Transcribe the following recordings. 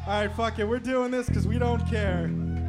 All right, fuck it. We're doing this because we don't care.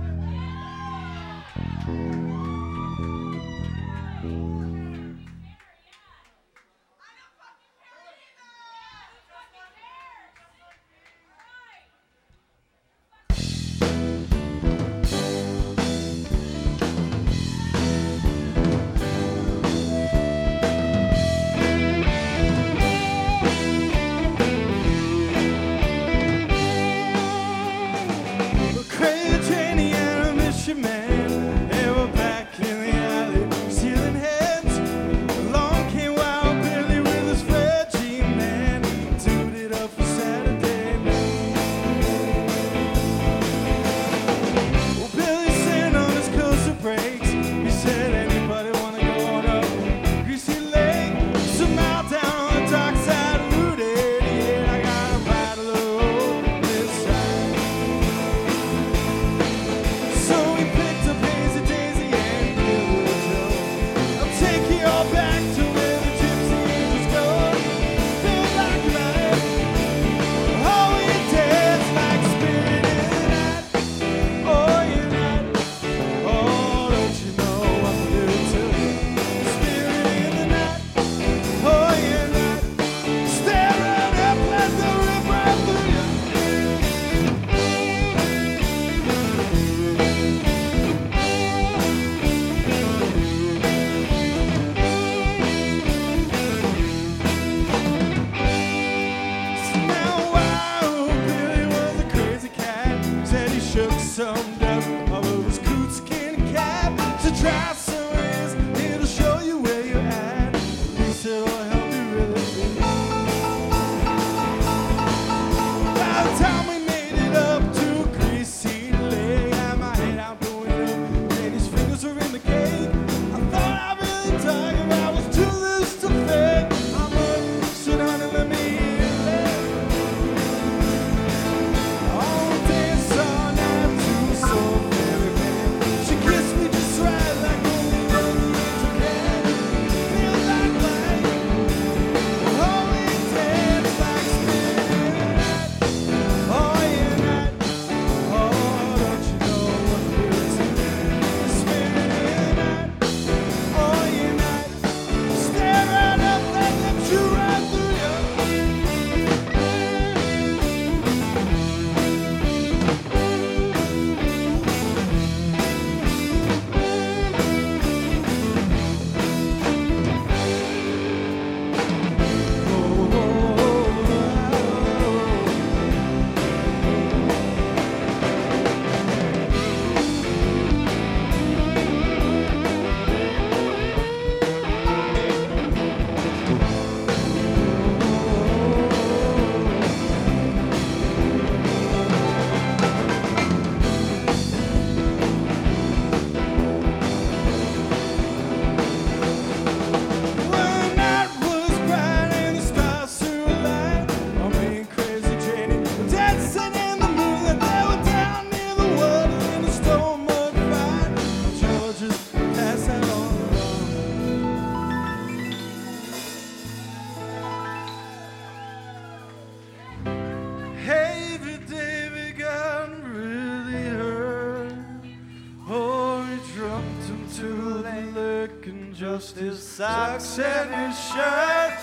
Just his socks and his shirt.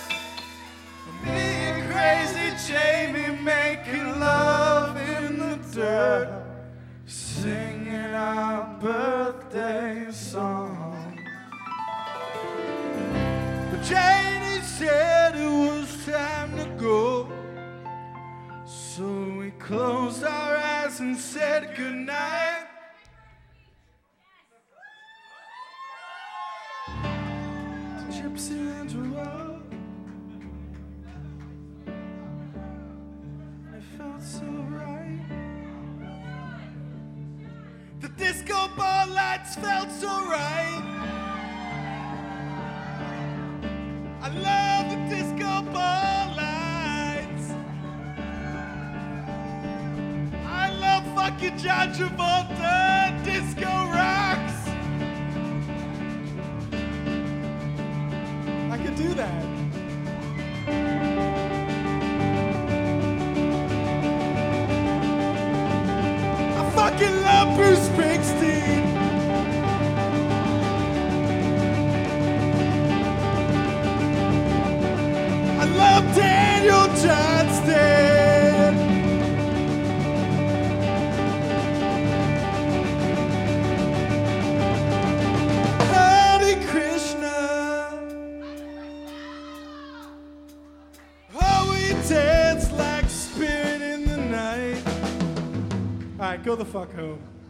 Me and crazy Jamie making love in the dirt, singing our birthday song. But Janie said it was time to go, so we closed our eyes and said goodnight. Gypsy Angela, it felt so right. The disco ball lights felt so right. I love the disco ball lights. I love fucking John Travolta. Disco rocks. I could do that. I love Daniel Johnston. Hare Krishna. Oh, we dance like spirit in the night. All right, go the fuck home.